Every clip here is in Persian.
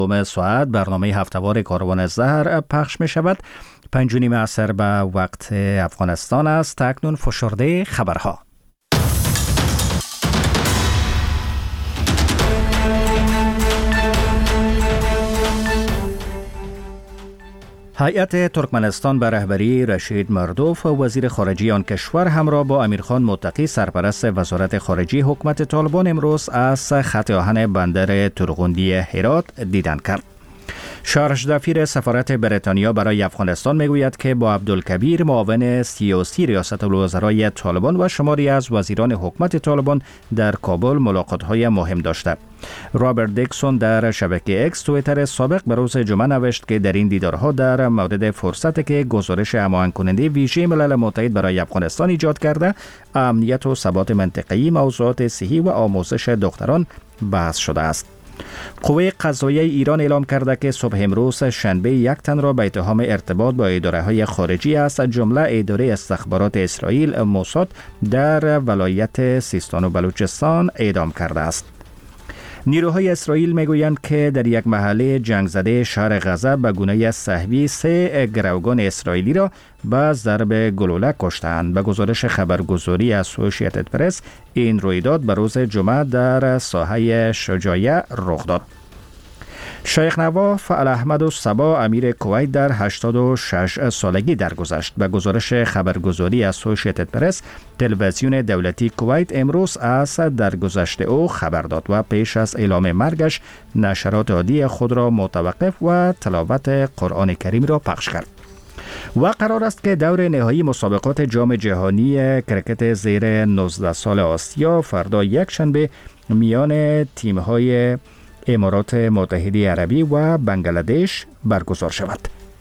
ساعت برنامه هفته‌وار کاروان زهر پخش می شود. 5:30 عصر به وقت افغانستان است. اکنون فشرده خبرها. هیئت ترکمنستان به رهبری رشید مردوف وزیر خارجه آن کشور همراه با امیرخان متقی سرپرست وزارت خارجه حکومت طالبان امروز از خط آهن بندر ترغوندی هرات دیدن کرد. شارژ دفیر سفارت بریتانیا برای افغانستان میگوید که با عبدالکبیر معاون سیاسی ریاست الوزرای طالبان و شماری از وزیران حکومت طالبان در کابل ملاقات‌های مهم داشته. رابرت دیکسون در شبکه اکس توییتر سابق به روز جمعه نوشت که در این دیدارها در مورد فرصتی که گزارش هماهنگ کننده ویژه ملل متحد برای افغانستان ایجاد کرده، امنیت و ثبات منطقه‌ای، موضوعات صحی و آموزش دختران بحث شده است. قوه قضاییه ایران اعلام کرده که صبح امروز شنبه یک تن را به اتهام ارتباط با اداره‌های خارجی از جمله اداره استخبارات اسرائیل موساد در ولایت سیستان و بلوچستان اعدام کرده است. نیروهای اسرائیل میگویند که در یک محله جنگ زده شهر غزه به گونه سهوی 3 گروگان اسرائیلی را با ضرب گلوله کشتند. به گزارش خبرگزاری اسوسییتد پرس این رویداد به روز جمعه در ساحه شجاعیه رخ داد. شیخ نواف الاحمد الصبا امیر کویت در 86 سالگی درگذشت. به گزارش خبرگزاری اسوسییتد پرس تلویزیون دولتی کویت امروز از درگذشت او خبر داد و پیش از اعلام مرگش نشرات عادی خود را متوقف و تلاوت قرآن کریم را پخش کرد. و قرار است که دور نهایی مسابقات جام جهانی کرکت زیر 19 سال آسیا فردا یک شنبه میان تیم‌های امارات متحده عربی و بنگلادش برگزار شود.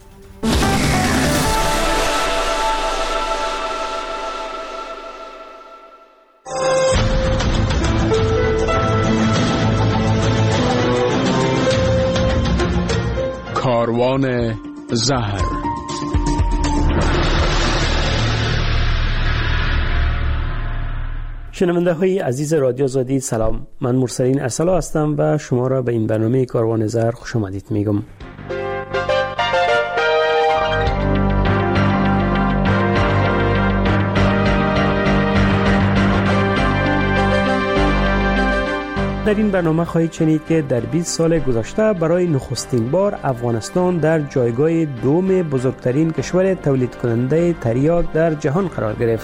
کاروان زهر. شنونده های عزیز رادیو آزادی سلام، من مرسلین ارسلا هستم و شما را به این برنامه کاروان زهر خوش آمدید میگم. در این برنامه خواهید شنید که در 20 سال گذشته برای نخستین بار افغانستان در جایگاه دوم بزرگترین کشور تولید کننده تریاک در جهان قرار گرفت.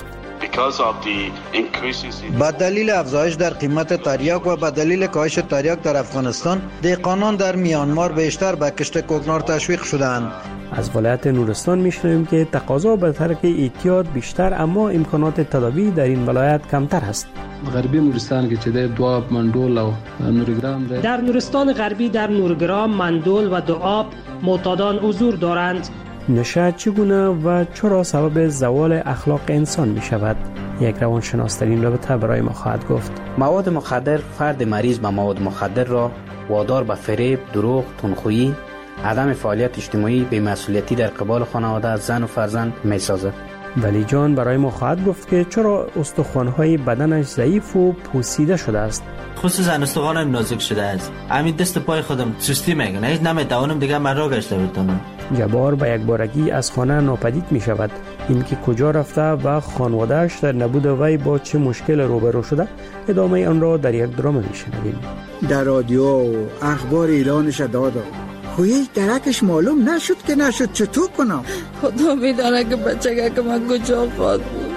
با دلیل افزایش در قیمت تریاک و با دلیل کاهش تریاک در افغانستان، دهقانان در میانمار بیشتر به کشت کوکنار تشویق شدند. از ولایت نورستان میشنویم که تقاضا به ترک اعتیاد بیشتر اما امکانات تداوی در این ولایت کمتر است. غربی نورستان که چه دواب مندول و نورگرام ده. در نورستان غربی در نورگرام، مندول و دواب معتادان حضور دارند. نشه چگونه و چرا سبب زوال اخلاق انسان می شود؟ یک روانشناس در این رابطه برای ما خواهد گفت. مواد مخدر فرد مریض به مواد مخدر را وادار به فریب، دروغ، تندخویی، عدم فعالیت اجتماعی، بی‌مسئولیتی در قبال خانواده، زن و فرزند می سازد. ولی جان برای ما خواهد گفت که چرا استخوان‌های بدنش ضعیف و پوسیده شده است. خصوصا استخوانم نازک شده است. همین دست پای خودم سستی میکنه. هیچ نمیتوانم دیگه من را گشته بتونم. جبار به یک بارگی از خانه ناپدید می شود. این که کجا رفته و خانواده‌اش در نبود وی با چه مشکل روبرو شده، ادامه آن را در یک درام میشنویم. در رادیو و اخبار ایرانش دادا خویش درکش معلوم نشد که نشد، چطور کنم؟ خدا میدانه که بچه که من کجا خواهد بود.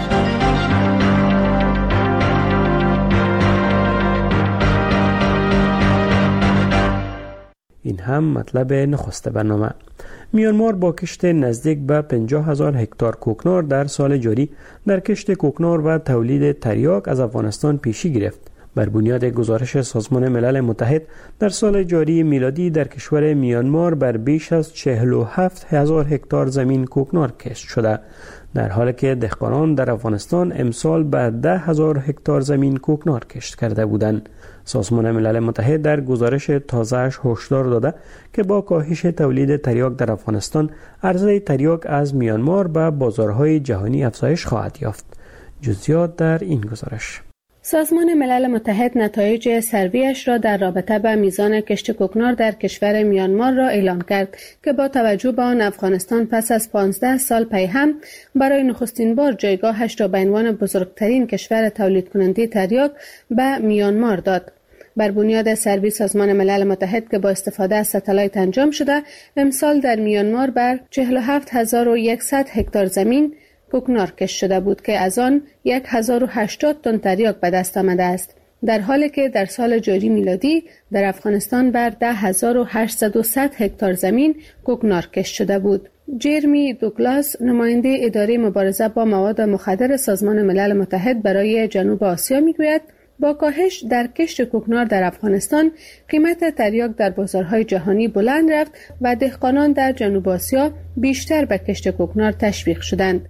این هم مطلب نخست برنامه. میانمار با کشت نزدیک به 50,000 هکتار کوکنار در سال جاری در کشت کوکنار و تولید تریاک از افغانستان پیشی گرفت. بر بنیاد گزارش سازمان ملل متحد در سال جاری میلادی در کشور میانمار بر بیش از 47,000 هکتار زمین کوکنار کشت شده، در حالی که دهقانان در افغانستان امسال به 10,000 هکتار زمین کوکنار کشت کرده بودند. سازمان ملل متحد در گزارش تازه‌اش هشدار داده که با کاهش تولید تریاک در افغانستان، عرضه تریاک از میانمار به بازارهای جهانی افزایش خواهد یافت. جزئیات در این گزارش. سازمان ملل متحد نتایج سرویش را در رابطه با میزان کشت کوکنار در کشور میانمار را اعلام کرد که با توجه به آن افغانستان پس از 15 سال پی هم برای نخستین بار جایگاهش را به عنوان بزرگترین کشور تولید کننده تریاک به میانمار داد. بر بنیاد سروی سازمان ملل متحد که با استفاده از ستلایت انجام شده، امسال در میانمار بر 47100 هکتار زمین کوکنار کشت شده بود که از آن 1080 تن تریاک به دست آمده است، در حالی که در سال جاری میلادی در افغانستان بر 10800 هکتار زمین کوکنار کشت شده بود. جرمی دوگلاس، نماینده اداره مبارزه با مواد مخدر سازمان ملل متحد برای جنوب آسیا میگوید با کاهش در کشت کوکنار در افغانستان، قیمت تریاک در بازارهای جهانی بلند رفت و دهقانان در جنوب آسیا بیشتر به کشت کوکنار تشویق شدند.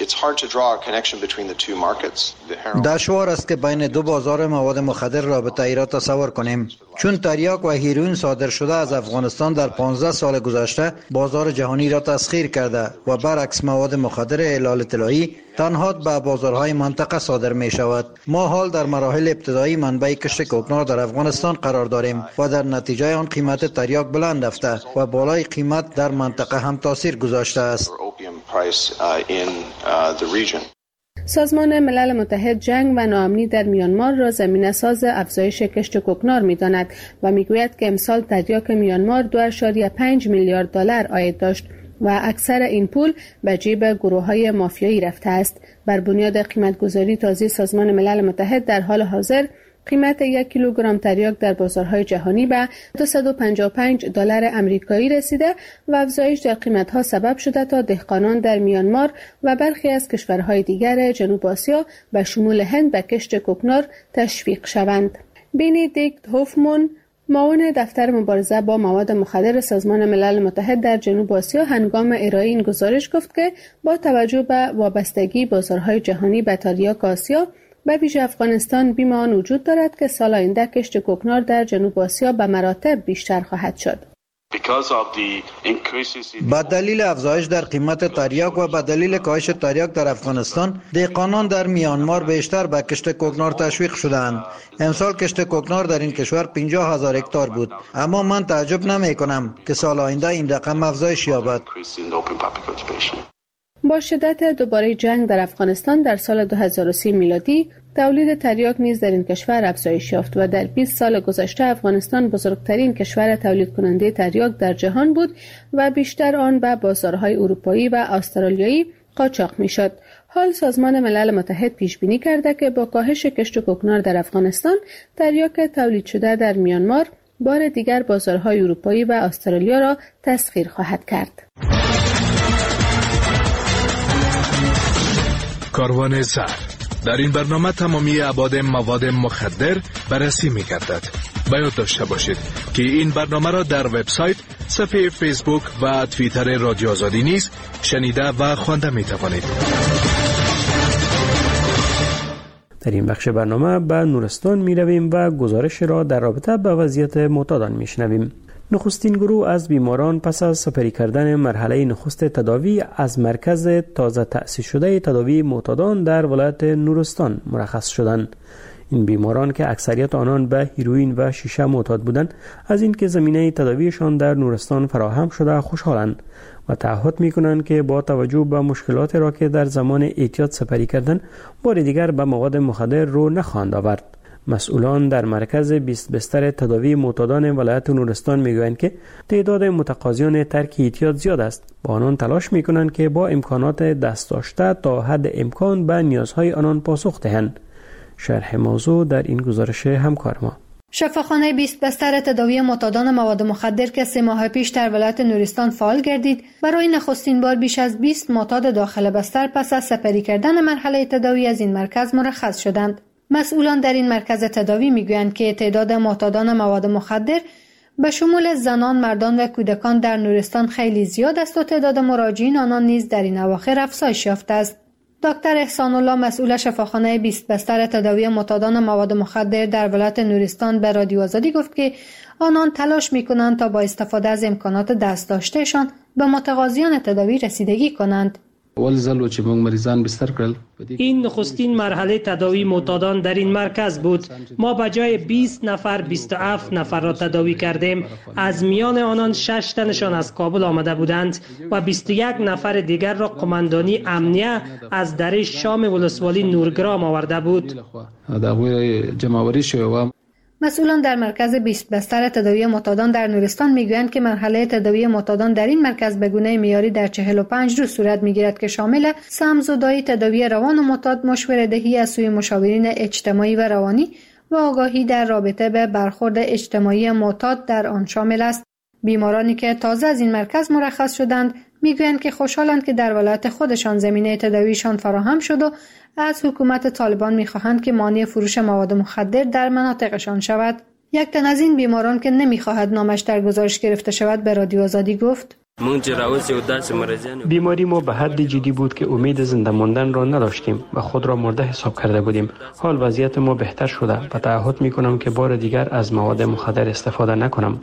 دشوار است که بین دو بازار مواد مخدر رابطه ای را تصور کنیم، چون تریاک و هیروئین صادر شده از افغانستان در 15 سال گذشته بازار جهانی را تسخیر کرده و برعکس مواد مخدر هلال طلایی تنها به بازارهای منطقه صادر می شود. ما حال در مراحل ابتدایی منبع کشت کوکنار در افغانستان قرار داریم و در نتیجه آن قیمت تریاک بلند رفته و بالای قیمت در منطقه هم تاثیر گذاشته است. سازمان ملل متحد جنگ و ناامنی در میانمار را زمینه ساز افزایش کشت کوکنار می‌داند و میگوید که امسال تریاک میانمار 2.5 میلیارد دلار عاید داشت و اکثر این پول به جیب گروه‌های مافیایی رفته است. بر بنیاد قیمت‌گذاری تازه سازمان ملل متحد در حال حاضر قیمت 1 کیلوگرم تریاک در بازارهای جهانی به 255 دلار آمریکایی رسیده و افزایش در قیمت‌ها سبب شده تا دهقانان در میانمار و برخی از کشورهای دیگر جنوب آسیا به شمول هند به کشت کوکنار تشویق شوند. بندیکت هوفمان، معاون دفتر مبارزه با مواد مخدر سازمان ملل متحد در جنوب آسیا، هنگام ارائه این گزارش گفت که با توجه به وابستگی بازارهای جهانی به تریاک آسیا، به ویژه افغانستان، بیم آن وجود دارد که سال آینده کشت کوکنار در جنوب آسیا به مراتب بیشتر خواهد شد. با دلیل افزایش در قیمت تریاک و با دلیل کاهش تریاک در افغانستان، دهقانان در میانمار بیشتر به کشت کوکنار تشویق شدند. امسال کشت کوکنار در این کشور 50,000 هکتار بود، اما من تعجب نمی کنم که سال آینده این رقم افزایش یابد. با شدت دوباره جنگ در افغانستان در سال 2030 میلادی، تولید تریاک نیز در این کشور افزایش یافت و در 20 سال گذشته افغانستان بزرگترین کشور تولید کننده تریاک در جهان بود و بیشتر آن به بازارهای اروپایی و استرالیایی قاچاق میشد. حال سازمان ملل متحد پیش بینی کرده که با کاهش کشت کوکنار در افغانستان، تریاک تولید شده در میانمار بار دیگر بازارهای اروپایی و استرالیا را تسخیر خواهد کرد. کاروان زهر. در این برنامه تمامی ابعاد مواد مخدر بررسی می‌گردد. باید داشته باشید که این برنامه را در وبسایت، صفحه فیسبوک و توییتر رادیو آزادی نیز شنیده و خوانده می‌توانید. در این بخش برنامه به نورستان می‌رویم و گزارش را در رابطه با وضعیت معتادان می‌شنویم. نخستین گروه از بیماران پس از سپری کردن مرحله نخست تداوی از مرکز تازه تأسیس شده تداوی معتادان در ولایت نورستان مرخص شدند. این بیماران که اکثریت آنان به هیروئین و شیشه معتاد بودند، از اینکه زمینه تداویشان در نورستان فراهم شده خوشحالند و تعهد می‌کنند که با توجه به مشکلات را که در زمان اعتیاد سپری کردن، بار دیگر به مواد مخدر رو نخواهند آورد. مسئولان در مرکز 20 بستر تداوی معتادان ولایت نورستان میگویند که تعداد متقاضیان ترک اعتیاد زیاد است. با آنان تلاش میکنند که با امکانات دست داشته تا حد امکان به نیازهای آنان پاسخ دهند. شرح موضوع در این گزارش همکار ما. شفاخانه 20 بستر تداوی معتادان مواد مخدر که 3 ماه پیش در ولایت نورستان فعال گردید، برای نخستین بار بیش از 20 معتاد داخل بستر پس از سپری کردن مرحله تداوی از این مرکز مرخص شدند. مسئولان در این مرکز تداوی میگویند که تعداد معتادان مواد مخدر به شمول زنان، مردان و کودکان در نورستان خیلی زیاد است و تعداد مراجعین آنان نیز در این اواخر افزایش یافته است. دکتر احسان الله، مسئول شفاخانه 20 بستر تداوی معتادان مواد مخدر در ولایت نورستان، به رادیو آزادی گفت که آنان تلاش میکنند تا با استفاده از امکانات دست داشتهشان به متقاضیان تداوی رسیدگی کنند. اول ځل چې موږ مریضان بستر کړل. این نخستین مرحله تداوی معتادان در این مرکز بود. ما به جای 20 نفر 27 نفر را تداوی کردیم. از میان آنان 6 تنشان از کابل آمده بودند و 21 نفر دیگر را قماندانی امنیه از دره شام ولسوالی نورگرام آورده بود. مسئولان در مرکز 20 بستر تداوی معتادان در نورستان میگویند که مرحله تداوی معتادان در این مرکز به گونه معیاری در 45 روز صورت میگیرد که شامل سم‌زدایی تداوی روان و معتاد، مشوره دهی از سوی مشاورین اجتماعی و روانی و آگاهی در رابطه به برخورد اجتماعی معتاد در آن شامل است. بیمارانی که تازه از این مرکز مرخص شدند میگویند که خوشحالند که در ولایت خودشان زمینه تداویشان فراهم شد و از حکومت طالبان میخواهند که مانع فروش مواد مخدر در مناطقشان شود. یک تن از این بیماران که نمیخواهد نامش در گزارش گرفته شود به رادیو آزادی گفت: بیماری ما به حد جدی بود که امید زنده ماندن را نداشتیم و خود را مرده حساب کرده بودیم. حال وضعیت ما بهتر شده و تعهد میکنم که بار دیگر از مواد مخدر استفاده نکنم.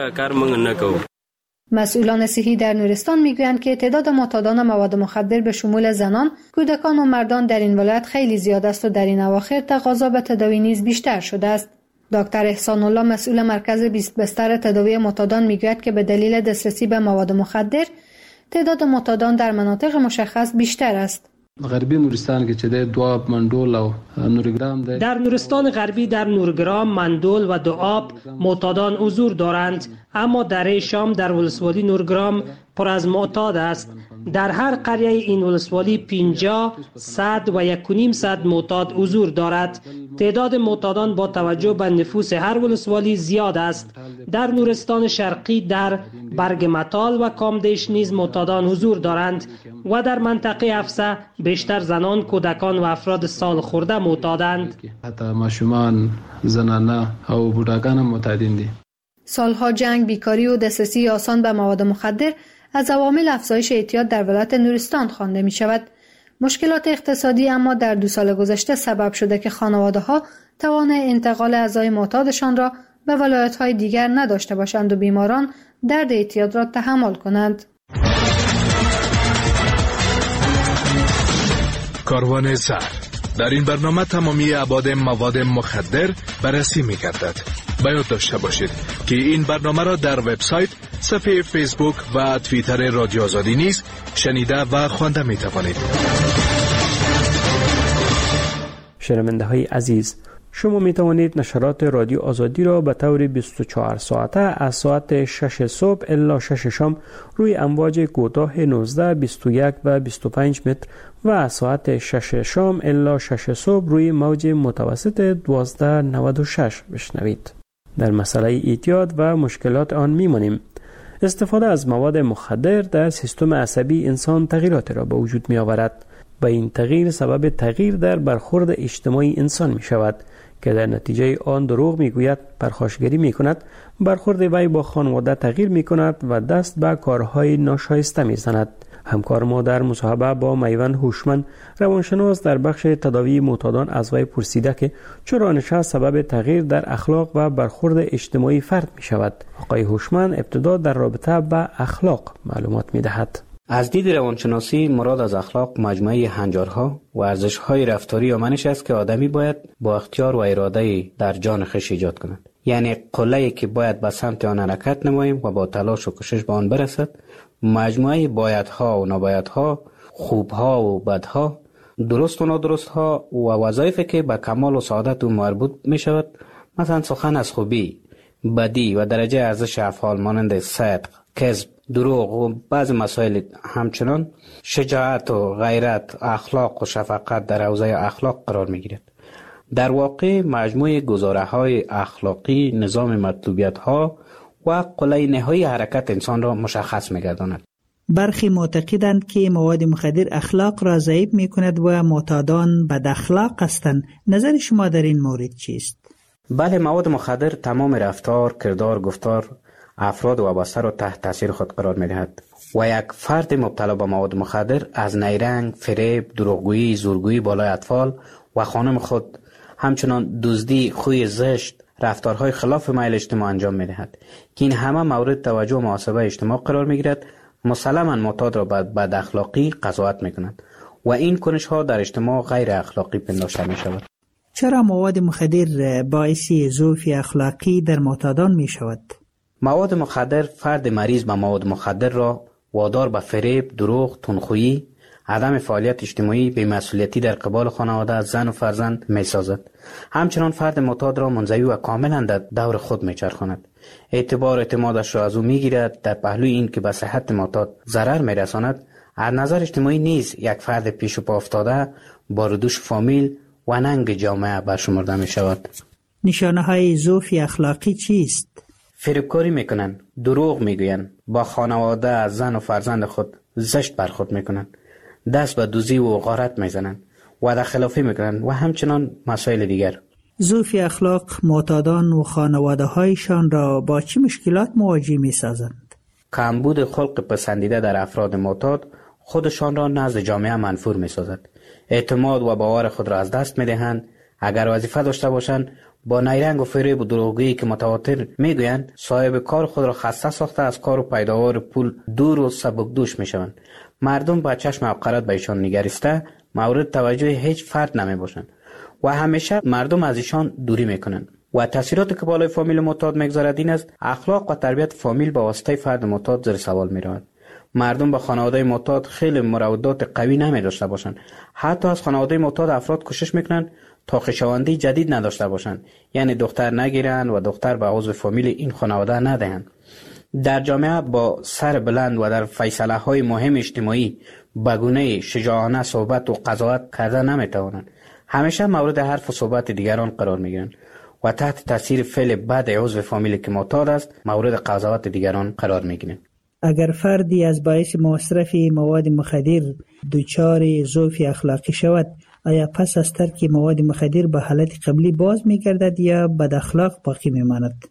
مسئولان صحی در نورستان میگویند که تعداد معتادان مواد مخدر به شمول زنان، کودکان و مردان در این ولایت خیلی زیاد است و در این اواخر تقاضا به تداوی نیز بیشتر شده است. دکتر احسان الله مسئول مرکز 20 بستر تداوی معتادان میگوید که به دلیل دسترسی به مواد مخدر تعداد معتادان در مناطق مشخص بیشتر است. غربی نورستان که چه دواب، مندول و نورگرام ده. در نورستان غربی در نورگرام، مندول و دواب معتادان حضور دارند، اما در شام در ولسوالی نورگرام پر از معتاد است. در هر قریه این ولسوالی 50 100 و 1.5 معتاد حضور دارد. تعداد معتادان با توجه به نفوس هر ولسوالی زیاد است. در نورستان شرقی در برگمتال و کامدش نیز معتادان حضور دارند و در منطقه افسه بیشتر زنان، کودکان و افراد سال خورده معتادند. حتی ماشومان، زنانه و بوډاګان هم معتادین دي. سالها جنگ، بیکاری و دسترسی آسان به مواد مخدر از عوامل افزایش اعتیاد در ولایت نورستان خوانده می شود. مشکلات اقتصادی اما در 2 سال گذشته سبب شده که خانواده ها توان انتقال اعضای معتادشان را به ولایت‌های دیگر نداشته باشند و بیماران درد اعتیاد را تحمل کنند. کاروان زهر در این برنامه تمامی ابعاد مواد مخدر بررسی می‌گردد. باید داشته باشید که این برنامه را در وبسایت، صفحه فیسبوک و توییتر رادیو آزادی نیز شنیده و خوانده می‌توانید. شنونده های عزیز، شما می توانید نشرات رادیو آزادی را به طور 24 ساعته از ساعت 6 صبح الی 6 شام روی امواج کوتاه 19، 21 و 25 متر و از ساعت 6 شام الی 6 صبح روی موج متوسط 1296 بشنوید. در مسئله اعتیاد و مشکلات آن میمانیم. استفاده از مواد مخدر در سیستم عصبی انسان تغییرات را به وجود می آورد و این تغییر سبب تغییر در برخورد اجتماعی انسان می شود که در نتیجه آن دروغ می گوید، پرخاشگری می کند، برخورد وی با خانواده تغییر می کند و دست به کارهای ناشایسته می زند. همکار ما در مصاحبه با میوند هوشمند، روانشناس در بخش تداوی معتادان، از وی پرسیده که چرا نشست سبب تغییر در اخلاق و برخورد اجتماعی فرد می شود. آقای هوشمند ابتدا در رابطه با اخلاق معلومات می دهد. از دید روانشناسی مراد از اخلاق مجموعه هنجارها و ارزش‌های رفتاری و منش است که آدمی باید با اختیار و اراده در جان خویش ایجاد کند. یعنی قله‌ای که باید به سمت آن حرکت نماییم و با تلاش و کوشش به آن برسد. مجموعه بایدها و نبایدها، خوبها و بدها، درست و نادرستها و وظایفی که به کمال و سعادت او مربوط می شود، مثلا سخن از خوبی، بدی و درجه ارزش افعال مانند صدق، کذب، دروغ و بعض مسائل، همچنان شجاعت و غیرت، اخلاق و شفقت در حوزه اخلاق قرار می گیرد. در واقع مجموعه گزاره‌های اخلاقی نظام مطلوبیت‌ها و قله نهایی حرکت انسان را مشخص می‌گرداند. برخی معتقدند که مواد مخدر اخلاق را ضعیف می‌کند و معتادان بد اخلاق هستند. نظر شما در این مورد چیست؟ بله، مواد مخدر تمام رفتار، کردار، گفتار افراد وابسته را تحت تاثیر خود قرار می‌دهد و یک فرد مبتلا به مواد مخدر از نیرنگ، فریب، دروغگویی، زورگویی بالای اطفال و خانم خود، همچنان دزدی، خوی زشت، رفتارهای خلاف میل اجتماع انجام می‌دهد که این همه مورد توجه و محاسبه اجتماع قرار می‌گیرد مسلماً معتاد را به بد اخلاقی قضاوت میکنند و این کنش ها در اجتماع غیر اخلاقی پنداشته می شود. چرا مواد مخدر باعث ضعف اخلاقی در معتادان می شود؟ مواد مخدر فرد مریض به مواد مخدر را وادار به فریب، دروغ، تندخویی، عدم فعالیت اجتماعی، بی‌مسئولیتی در قبال خانواده، زن و فرزند می سازد. همچنان فرد معتاد را منزوی و کاملا در دور خود می چرخاند. اعتمادش را از او می گیرد. در پهلوی این که به صحت معتاد ضرر می رساند، از نظر اجتماعی نیز یک فرد پیش و پا افتاده، بارودوش فامیل و ننگ جامعه برشمرده می شود. نشانه های ضعف اخلاقی چیست؟ فریبکاری می کنند، دروغ می گویند، با خانواده، زن و فرزند خود زشت برخورد می کنند، دست به دزدی و غارت می زنند، وعده خلافی می کنند و همچنان مسائل دیگر. ضعف اخلاق معتادان و خانواده هایشان را با چه مشکلات مواجه می سازند؟ کمبود خلق پسندیده در افراد معتاد خودشان را نزد جامعه منفور می سازد. اعتماد و باور خود را از دست می دهند. اگر وظیفه داشته باشند با نیرنگ و فریب و دروغگویی که متواتر می گویند صاحب کار خود را خسته ساخته از کار و پیداوار پول دور و سبکدوش می شوند. مردم با چشم حقارت به ایشان نگریسته مورد توجه هیچ فرد نمی باشند و همیشه مردم از ایشان دوری می کنند. و تاثیراتی که بالای فامیل معتاد میگذارد این است: اخلاق و تربیت فامیل با واسطه فرد معتاد زیر سوال می رود. مردم به خانواده معتاد خیلی مراودات قوی نمی داشته باشند. حتی از خانواده معتاد افراد کوشش میکنند تا خویشاوندی جدید نداشته باشند، یعنی دختر نگیرند و دختر به عضو فامیل این خانواده ندهند. در جامعه با سر بلند و در فیصله های مهم اجتماعی به گونه شجاعانه صحبت و قضاوت کرده نمیتوانند. همیشه مورد حرف و صحبت دیگران قرار میگیرند و تحت تاثیر فعل بد عضو فامیل که معتاد است مورد قضاوت دیگران قرار میگیرند. اگر فردی از باعث مصرف مواد مخدر دچار ضعف اخلاقی شود، آیا پس از ترک مواد مخدر به حالت قبلی باز میگردد یا بد اخلاق باقی میماند؟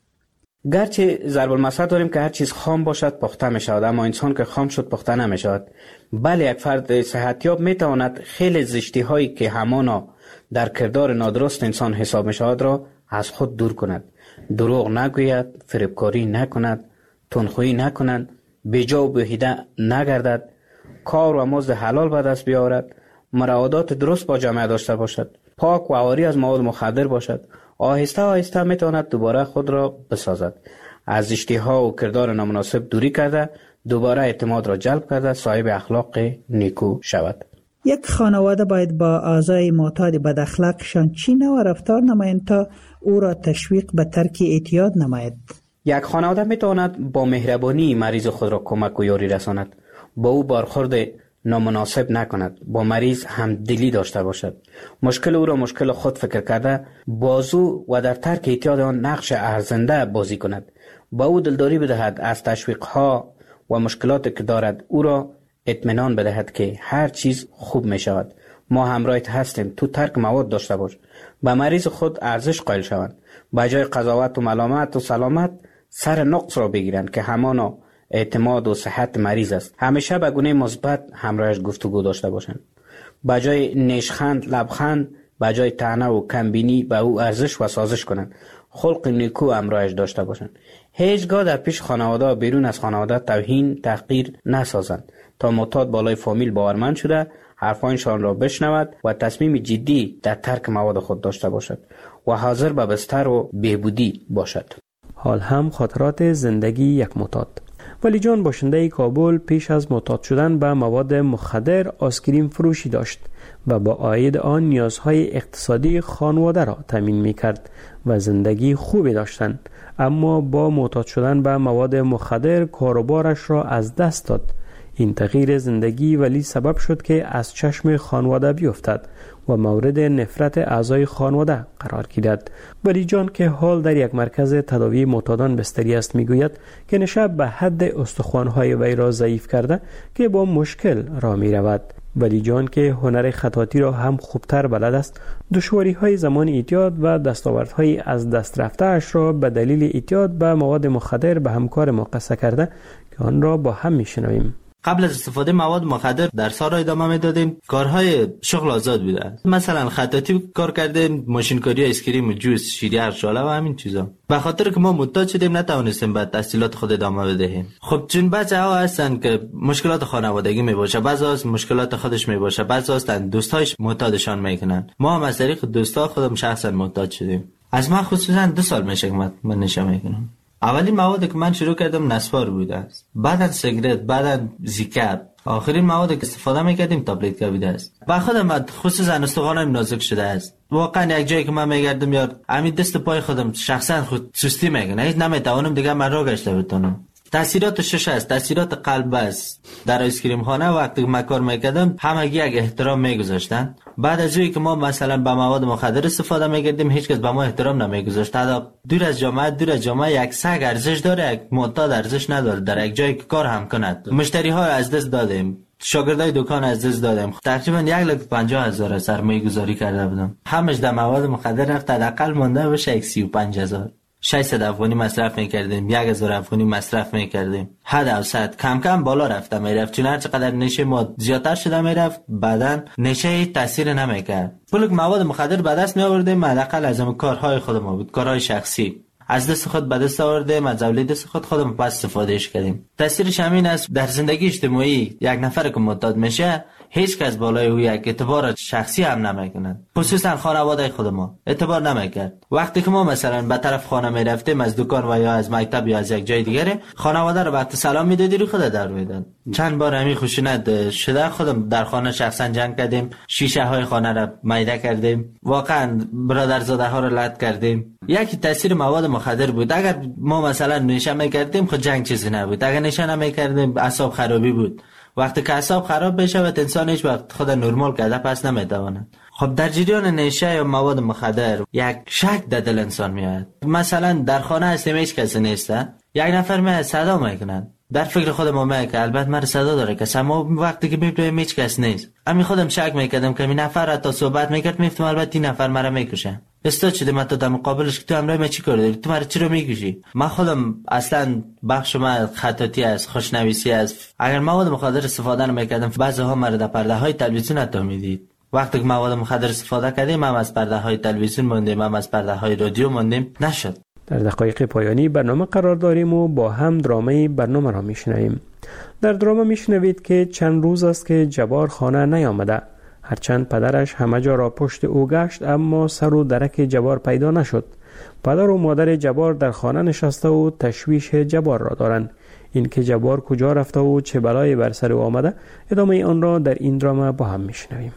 گرچه ضرب المثل داریم که هر چیز خام باشد پخته می شود، اما انسان که خام شد پخته نمی شود. بله، یک فرد صحتیاب می تواند خیلی زشتی هایی که همانا در کردار نادرست انسان حساب می شود را از خود دور کند. دروغ نگوید، فریبکاری نکند، تندخویی نکند، بیجا و بیهوده نگردد، کار و مزد حلال به دست بیاورد، مراودات درست با جامعه داشته باشد، پاک و عاری از مواد مخدر باشد. آهسته آهسته میتواند دوباره خود را بسازد. از زشتی‌ها و کردار نامناسب دوری کرده دوباره اعتماد را جلب کرده صاحب اخلاق نیکو شود. یک خانواده باید با اعضای معتاد بد اخلاقشان چی نوع رفتار نمایند تا او را تشویق به ترک اعتیاد نماید؟ یک خانواده میتواند با مهربانی مریض خود را کمک و یاری رساند، با او برخورد نامناسب نکند، با مریض همدلی داشته باشد، مشکل او را مشکل خود فکر کرده بازو و در ترک اعتیاد آن نقش ارزنده بازی کند، با او دلداری بدهد، از تشویق‌ها و مشکلاتی که دارد او را اطمینان بدهد که هر چیز خوب می شود، ما همراهت هستیم، تو ترک مواد داشته باش. به مریض خود ارزش قائل شوند، به جای قضاوت و ملامت و سلامت سر نقص را بگیرند که همانا اعتماد و صحت مریض است. همیشه به گونه مثبت همراهش گفتگو داشته باشند. به جای نیشخند لبخند، به جای طعنه و کمبینی به او ارزش و سازش کنند. خلق نیکو همراهش داشته باشند. هیچگاه در پیش خانواده و بیرون از خانواده توهین تحقیر نسازند تا معتاد بالای فامیل باورمند شده حرفانشان را بشنود و تصمیم جدی در ترک مواد خود داشته باشد و حاضر به بستر و بهبودی باشد. حال هم خاطرات زندگی یک معتاد. ولی جان باشنده کابل پیش از معتاد شدن به مواد مخدر آیسکریم فروشی داشت و با عاید آن نیازهای اقتصادی خانواده را تامین می‌کرد و زندگی خوبی داشتند. اما با معتاد شدن به مواد مخدر کاروبارش را از دست داد. این تغییر زندگی ولی سبب شد که از چشم خانواده بیفتد و مورد نفرت اعضای خانواده قرار گیرد. ولی جان که حال در یک مرکز تداوی معتادان بستری است میگوید که نشب به حد استخوان‌های وی را ضعیف کرده که با مشکل را می رود. ولی جان که هنر خطاطی را هم خوبتر بلد است، دشواری‌های زمان اعتیاد و دستاوردهای از دست رفته‌اش را به دلیل اعتیاد به مواد مخدر به همکار ما قصه کرده که آن را با هم میشنویم. قبل از استفاده مواد مخدر در سال ادامه میدادیم، کارهای شغل آزاد بوده. مثلا خطاطی کار کردیم، ماشینکاری، اسکریم، جوس، شیری، ارشاله و همین چیزا. به خاطر که ما محتاج شدیم نتوانستیم به تحصیلات خود ادامه بدهیم. خب چون بچه‌ها هستن که مشکلات خانوادگی میباشه، بعضی‌هاش مشکلات خودش میباشه، بعضی هستن دوستاش معتادشان میکنن. ما هم از طریق دوستا خودم شخصا محتاج شدیم. از من خصوصا 2 سال میشه که من نشه میکنم. اولین موادی که من شروع کردم نسوار بوده است، بعدن سیگرت، بعدن زیکر، آخرین موادی که استفاده میکردیم تابلت بوده است. با خودم خصوصا استخوانم نازک شده است. واقعا یک جایی که من میگردم یار همین دست پای خودم شخصا خود سستی میکنه، هیچ نمیتوانم دیگه من راه گشته بتونم. تاثیرات شش است، تاثیرات قلب است. در آیسکریم خانه وقتی که من کار میکردم همگی یک احترام میگذاشتن. بعد از اینکه ما مثلا با مواد مخدر استفاده میکردیم هیچ کس به ما احترام نمیگذاشت. دور از جامعه یک سگ ارزش داره، یک معتاد ارزش نداره. در یک جایی که کار هم کند، مشتری ها از دست دادیم، شاگردای دکان از دست دادیم. تقریبا 1,50,000 سرمایه گذاری کرده بودم. همش در مواد مخدر رفت، حداقل مونده بشه 35,000. 600 افغانی مصرف میکردیم، 1,000 افغانی مصرف میکردیم. حد اوسط کم کم بالا رفته میرفت، چون هر چقدر نشه ما زیادتر شده میرفت، بعدن نشه تاثیر نمیکرد. پول مواد مخدر به دست میآوردیم، حداقل از اون کارهای خودمون بود، کارهای شخصی. از دست خود به دست آوردیم، از اولید دست خود خودمون پس استفادهش کردیم. تاثیرش همین است در زندگی اجتماعی یک نفر که معتاد میشه هیچ کس بالای او یک اعتبار شخصی هم نمیکنند، خصوصا خانواده خود ما اعتبار نمیکرد. وقتی که ما مثلا به طرف خانه میرفتیم از دکان و یا از مکتب یا از یک جای دیگه، خانواده رو وقتی سلام میدادی رو خود در میدن. چند بار همین خشونت شده، خودم در خانه شخصا جنگ کردیم، شیشه های خانه را میده کردیم، واقعا برادرزاده ها رو لط کردیم. یکی تاثیر مواد مخدر بود. اگر ما مثلا نشه میکردیم خود جنگ چیزی نبود، اگر نشه نمیکردیم اعصاب خرابی بود. وقتی که اعصاب خراب بشه و انسان هیچ وقت خود نرمال کرده پس نمیتواند. خب در جریان نشه یا مواد مخدر یک شک در دل انسان میاد. مثلا در خانه هستیم هیچ کسی نیسته، یک نفر میاد صدا میکنن، در فکر خودم میاد که البته من صدا داره کسی، اما وقتی که میبینم هیچ کس نیست، امی خودم شک میکردم که این نفر تا صحبت میکرد میفتم البته این نفر مرا میکشه. استاد شده من تو در مقابلش که تو امروز من چی کار داری، تو مرا چرا میکشی؟ من خودم اصلا بخش من خطاطی است، خوشنویسی است. اگر مواد مخدر استفاده نمیکردم بعضی ها مرا در پرده های تلویزیون حتی میدید. وقتی که مواد مخدر استفاده کردیم هم از پرده های تلویزیون موندیم، هم از پرده های رادیو موندیم، نشد. در دقایق پایانی برنامه قرار داریم و با هم درامه برنامه را میشنویم. در درامه میشنوید که چند روز است که جبار خانه نیامده. هرچند پدرش همه جا را پشت او گشت اما سر و درک جبار پیدا نشد. پدر و مادر جبار در خانه نشسته و تشویش جبار را دارند. این که جبار کجا رفته و چه بلایی بر سر او آمده، ادامه آن را در این درامه با هم میشنویم.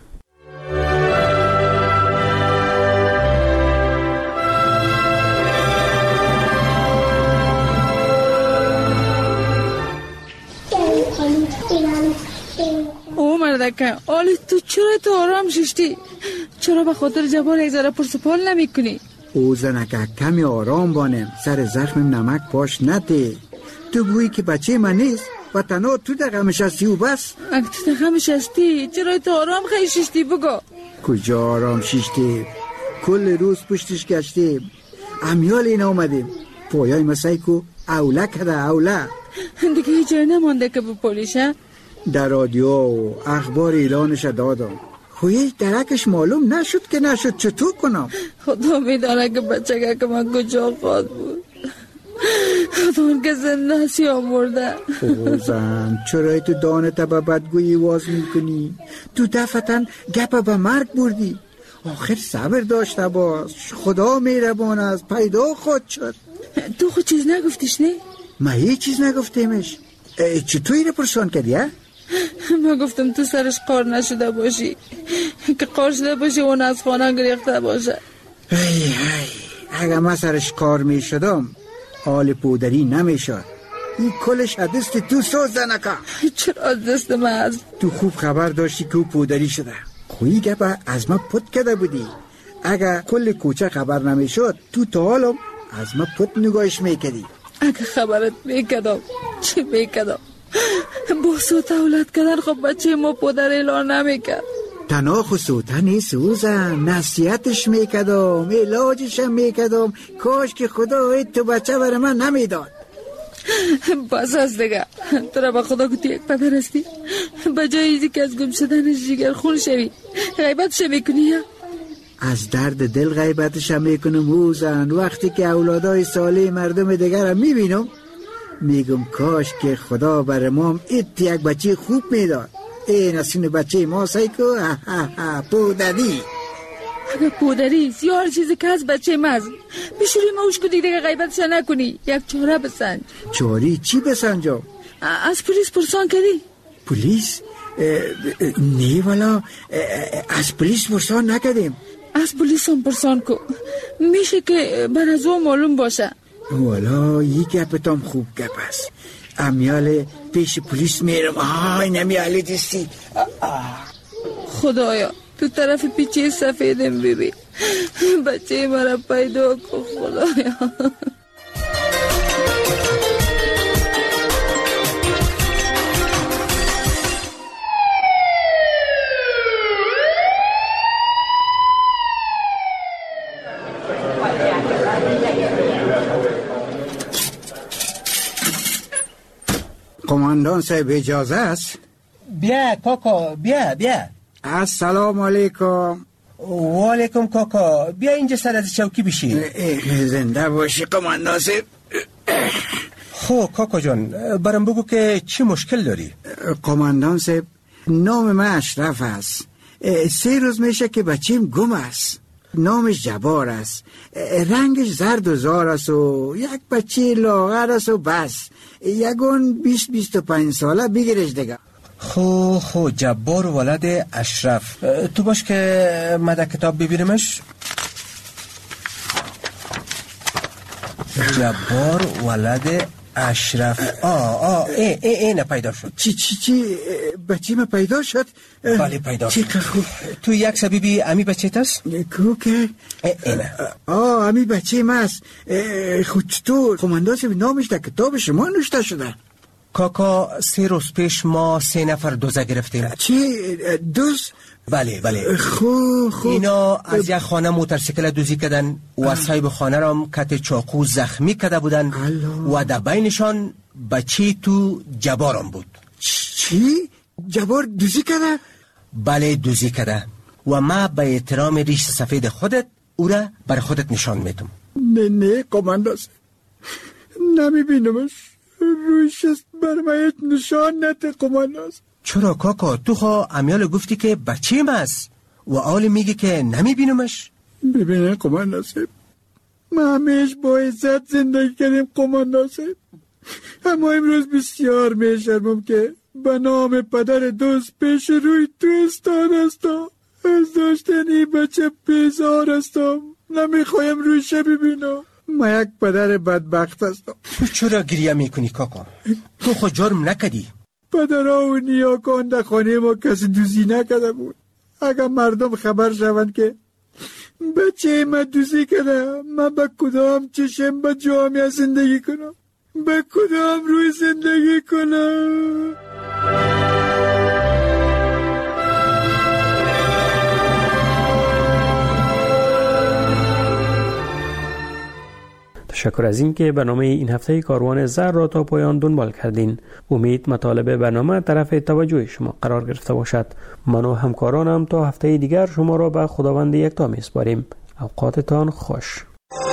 مردکه آلی تو چرا تو آرام ششتی؟ چرا به خاطر جبار یک ذره پرسپال نمی کنی؟ او زنکه کمی آرام بانم، سر زخم نمک پاش نده. تو گویی که بچه من نیست و تنها تو در غمش هستی و بس. اگه تو در غمش هستی چرا تو آرام خیلی ششتی بگو؟ کجا آرام ششتی؟ کل روز پشتش گشتیم، امیال این آمدیم، پایای مسایکو اوله کده اوله. دیگه هیچ جای نمانده که بپولیشه؟ در رادیو و اخبار اعلانش دادم، خویش درکش معلوم نشد که نشد، چطور کنم؟ خدا میدانه که بچه که من کجا خواد بود، خدا که زنده هستی آمورده. زن چرا تو دانت به بدگویی واز میکنی؟ تو دفتن گپ به مرگ بردی، آخر صبر داشته باش، خدا مهربان است، پیدا خود شد. تو خود چیز نگفتیش نه؟ من هیچ چیز نگفتیمش. چطور اینو پرسان کردی ها؟ من گفتم تو سرش قار نشده باشی، که قار شده باشی اون از خانه گریخته باشه. ای اگه من سرش کار می شدم حال پودری نمی شد. این کلش دست تو سوز زنکا. چرا از دست من است؟ تو خوب خبر داشتی که او پودری شده، خویی گپا از من پود کده بودی. اگه کل کوچه خبر نمی شد تو تا حالم از من پود نگاهش می کدی. اگه خبرت می کدم چی می کدم؟ با سوت اولاد کردن خب بچه ما پدر اعلان نمیکرد. تنها خصوصا نیست اوزن، نصیحتش میکردم، علاجش هم میکردم، کاش که خدا تو بچه برای من نمیداد. بس از دیگه تو را به خدا که تو یک پدر هستی به جای ایزی که از گم شدن جگر خون شوی غیبتش میکنی. از درد دل غیبتش میکنم اوزن. وقتی که اولادای صالح مردم دیگر هم میبینم میگم کاش که خدا بر مام ایت یک بچه خوب میداد. این اصین بچه ما سایکو پودری. اگه پودری یا هر چیزی که از بچه ماست بشوری موش که دیگه غیبتش نکنی. یک چاره بسنج. چاری چی بسنجم؟ از پلیس پرسان کردی؟ پلیس؟ نه والا از پلیس پرسان نکردیم. از پلیس هم پرسان کو میشه که بر از او معلوم باشه. والا یک گپتام خوب گپ است. امیال پیش پلیس میرم. نمیالی دیستی. خدایا تو طرف پیچه سفیدم ببین بچه مرا پیدا کن خدایا. قماندان صاحب اجازه است؟ بیا کاکا بیا. السلام علیکم. و علیکم کاکا. بیا اینجا سر از چوکی بشی. زنده باشی قماندان صاحب. خب کاکا جان برام بگو که چی مشکل داری؟ قماندان صاحب نام من اشرف است. 3 روز میشه که بچیم گم است. نامش جبار است. رنگش زرد و زار است و یک بچه لاغر است و بس. یگون 20-25 ساله بگیرش دیگه. خو جبار ولد اشرف. تو باش که مده کتاب ببینمش. جبار ولد اشرف. اینه پیدا شد. چی بچه ما پیدا شد؟ بله پیدا شد. تو یک سبیبی امی بچه تست؟ که اینه. امی بچه ما است. خود چطور قماندان صاحب نامش در کتاب شما نوشته شده؟ کاکا 3 روز پیش ما 3 نفر دوزه گرفتیم. چی؟ دوز؟ بله. خوب اینا از یک خانه موتورسیکل دوزی کردن و صاحب خانه را کت چاقو زخمی کرده بودن و در بینشان بچه تو جبارم بود. چی؟ جبار دوزی کرده؟ بله دوزی کرده و ما به احترام ریش سفید خودت او را بر خودت نشان میدم. نه قماندان نمیبینمش. رویش است بر من نشان نده قماندان. چرا کاکا تو خواه امیال گفتی که بچه ما است و آل میگی که نمیبینمش؟ ببینه قماندان صاحب ما همیش با عزت زندگی کردیم قماندان صاحب. اما امروز بسیار میشرمم که به نام پدر دوست پیش روی تو استاد از داشتن این بچه بیزار هستم. نمیخوایم رویش ببینم. ما یک پدر بدبخت هستم. تو چرا گریه میکنی کاکا؟ تو خود جرم نکدی. پدرها و نیاکان در خانه ما کسی دوزی نکده بود. اگر مردم خبر شوند که بچه ما دوزی کنه من به کدام چشم به جامعه زندگی کنم؟ به کدام روی زندگی کنم؟ تشکر از این که برنامه این هفته کاروان زر را تا پایان دنبال کردین. امید مطالب برنامه طرف توجه شما قرار گرفته باشد. من و همکارانم تا هفته دیگر شما را به خداوند یکتا میسپاریم. اوقاتتان خوش.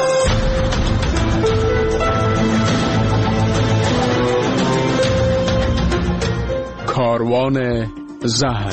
کاروان زهر.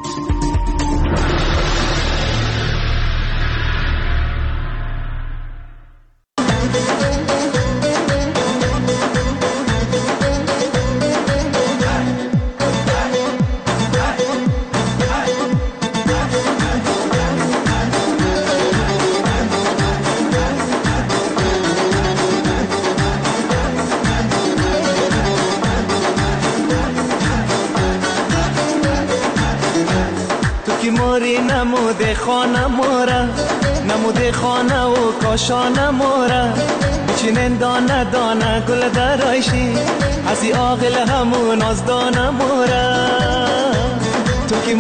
نموده خانه مورا نموده خانه و کاشانه مورا بچینن دانه دانه گل درایشی ازی آقل همون از دانه مورا تو کی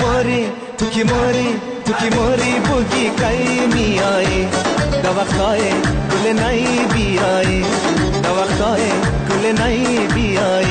موری بگی کئی میایی دا وقتای گل نئی بیایی دا وقتای گل گل نئی بیایی